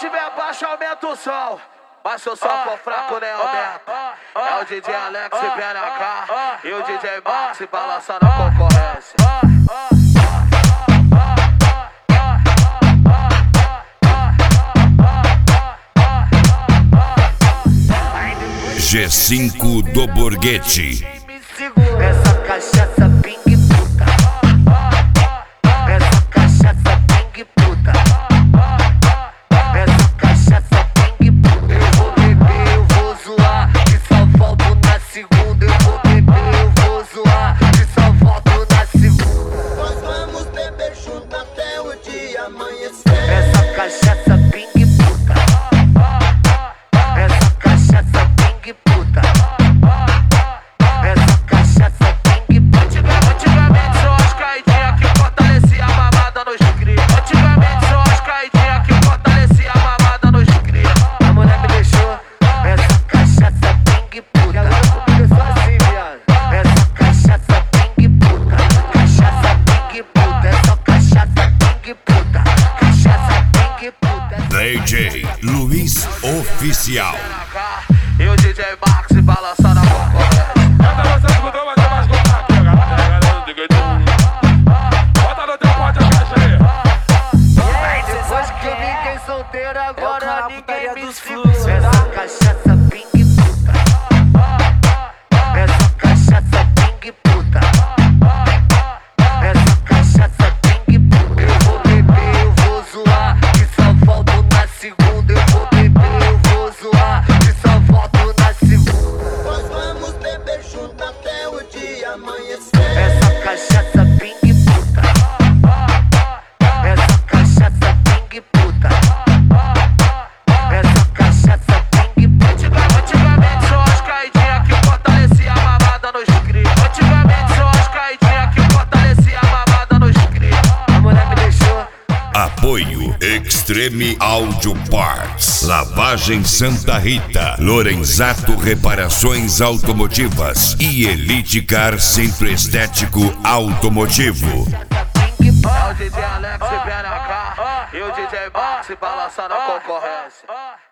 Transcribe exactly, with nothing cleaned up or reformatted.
tiver baixo, aumenta o som. Mas se o som for fraco, nem aumenta. É o D J Alex e B N H e o D J Max balançando a concorrência. G cinco do Borghetti. Essa cachaça ping puta. Essa cachaça ping puta. Essa cachaça ping puta. Eu vou beber, eu vou zoar, e só volto na segunda. Eu vou beber, eu vou zoar, e só volto na segunda. Nós vamos beber junto até o dia amanhecer. Essa cachaça ping puta. Essa cachaça ping puta. Essa cachaça ping puta. Antigamente só as caidinhas que fortalecia a mamada nos cria. Antigamente só as caidinhas que fortalecia a mamada nos cria. A mulher me deixou. Essa cachaça ping puta. Ela começou assim, viado. Essa cachaça ping puta. Cachaça ping puta. Essa cachaça ping puta. Cachaça ping puta. D J Luiz Oficial. E o D J Max balançando a concorrência. Canta você escutou, mas você vai escutar aqui, galera. Bota no teu pote a caixa aí. Depois que eu fiquei solteiro, agora canal ninguém Putaria me dos segura. Fluxos, Essa tá? cachaça ping puta. Essa cachaça ping puta. Essa cachaça ping puta. Eu vou beber, eu vou zoar, e só volto na segunda. Eu vou beber, eu vou zoar, e só volto na segunda. Nós vamos beber junto até o dia amanhecer. Essa cachaça ping puta. Essa cachaça ping puta. Essa cachaça ping puta. Antigamente só as caidinhas que fortalecia a mamada nos cria. Antigamente só as caidinhas que fortalecia a mamada nos cria. A mulher me deixou. Apoio Extreme Audio Parts, Lavagem Santa Rita, Lorenzato Reparações Automotivas e Elite Car Centro Estético Automotivo. É o D J Alex e B N H e o D J Max balançando a concorrência.